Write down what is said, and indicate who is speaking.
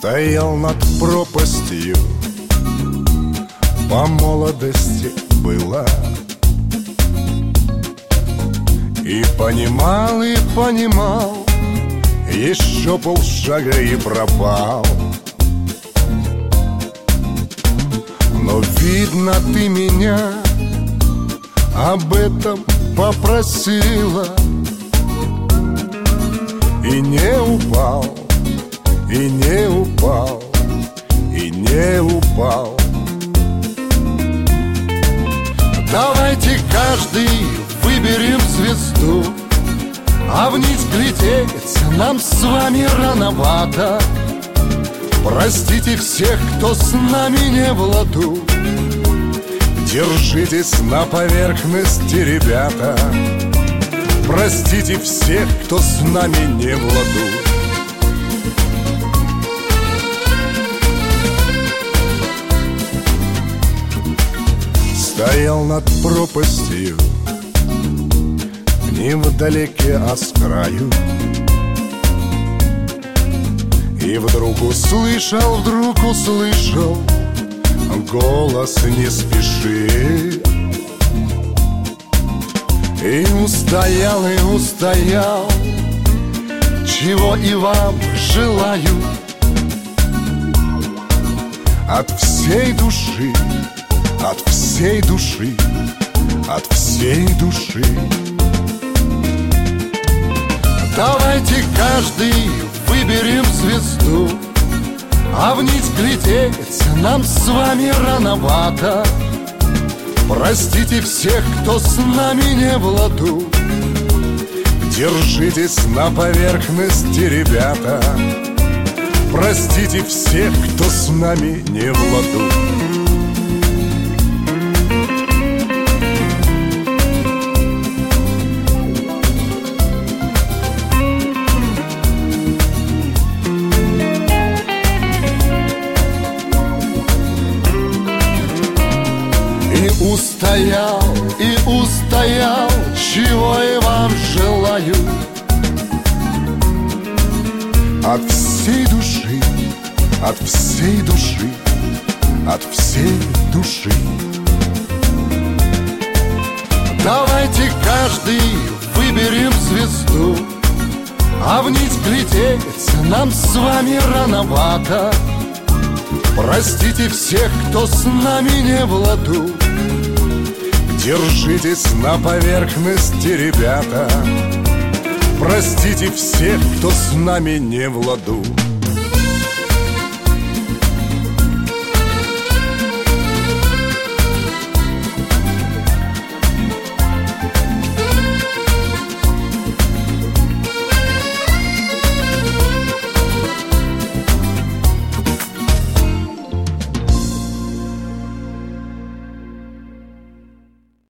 Speaker 1: Стоял над пропастью, по молодости было, и понимал, еще полшага и пропал. Но видно, ты меня об этом попросила, и не упал, и не упал, и не упал. Давайте каждый выберем звезду, а вниз глядеть нам с вами рановато. Простите всех, кто с нами не в ладу. Держитесь на поверхности, ребята. Простите всех, кто с нами не в ладу. Стоял над пропастью, не вдалеке, а с краю, и вдруг услышал голос: не спеши. И устоял, чего и вам желаю от всей души, от всей души, от всей души. Давайте каждый выберем звезду, а вниз глядеть нам с вами рановато. Простите всех, кто с нами не в ладу. Держитесь на поверхности, ребята. Простите всех, кто с нами не в ладу. И устоял, чего и вам желаю от всей души, от всей души, от всей души. Давайте каждый выберем звезду, а вниз глядеть нам с вами рановато. Простите всех, кто с нами не в ладу. Держитесь на поверхности, ребята. Простите всех, кто с нами не в ладу.